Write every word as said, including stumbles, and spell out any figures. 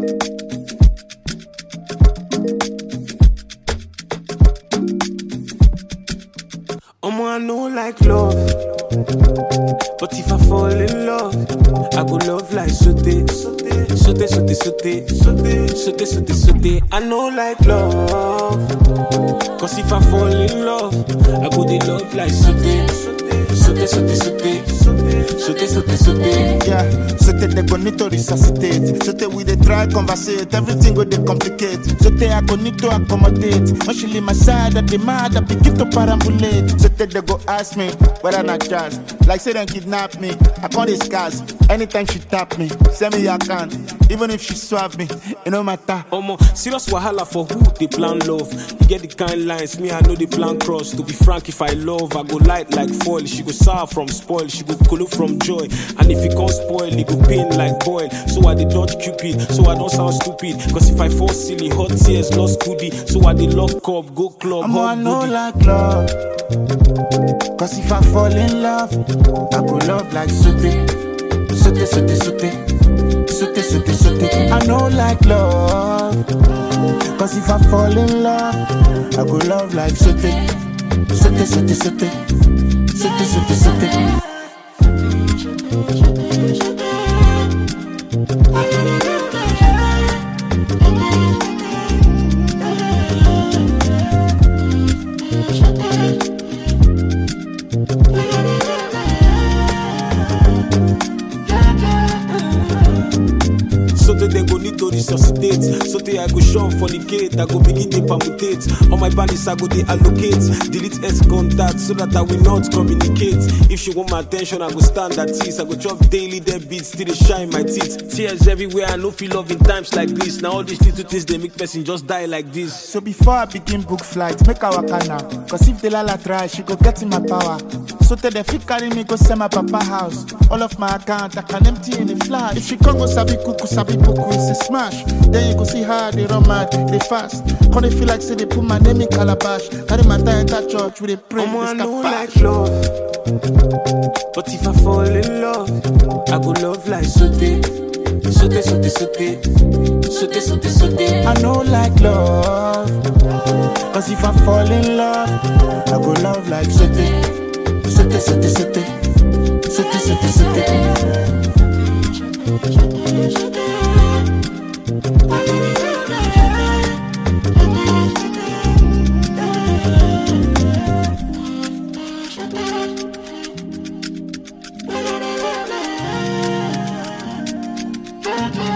Omo, I know like love, but if I fall in love, I go love like sote, sote, sote, sote, sote, sote, sote, sote, sote. I know like love, cause if I fall in love, I go dey love like sote, sote, sote, sote, sote, sote, sote. Yeah, sote they go need to resuscitate. Sote we dey try conversate, everything go dey complicate. Sote I go need to accommodate. When she leave my side, I demand I begin to perambulate. Sote they go ask me whether not jazz. Like say them kidnap me, I can't discuss. Anytime she tap me, send me your account. Even if she swap me, it no matter. Omo, serious wahala for who they plan love. You get the kind lines, me I know the plan cross. To be frank, if I love, I go light like foil. She go sour from spoil, she go color from joy. And if it can't spoil, it go pain like boil. So I dey dodge Cupid, so I don't sound stupid. Cause if I fall silly, hot tears, lost goodie. So I dey lock up, go club, Omo, I hot know booty. like love, cause if I fall in love, I go love like sote, sote, sote, sote, sote, sote, sote. I know like love, cause if I fall in love, I go love like sote, sote, sote, sote, sote, sote, sote. So that they go need to resuscitate. So that I go shove for the gate. I go begin to permutate. On my bandits I go they allocate. Delete S contact so that I will not communicate. If she want my attention, I go stand at ease. I go chop daily dead beats till they shine my teeth. Tears everywhere, I no feel love in times like this. Now all these little things they make person just die like this. So before I begin book flights, make our now. Cause if the lala try, she go get in my power. So tell the fit carry me go send my papa house. All of my account I can empty in a flash. If she come go sabi kuku sabi puku, it's a smash. Then you go see how they run mad, they fast. Can they feel like say they put my name in calabash? Carry my tie enter church with a prayer. Omo, I know like love, but if I fall in love, I go love like sote, sote, sote, sote, sote, sote, sote. I know like love, cause if I fall in love, I go love like sote, sote, sote, sote, sote, sote, sote. Yeah.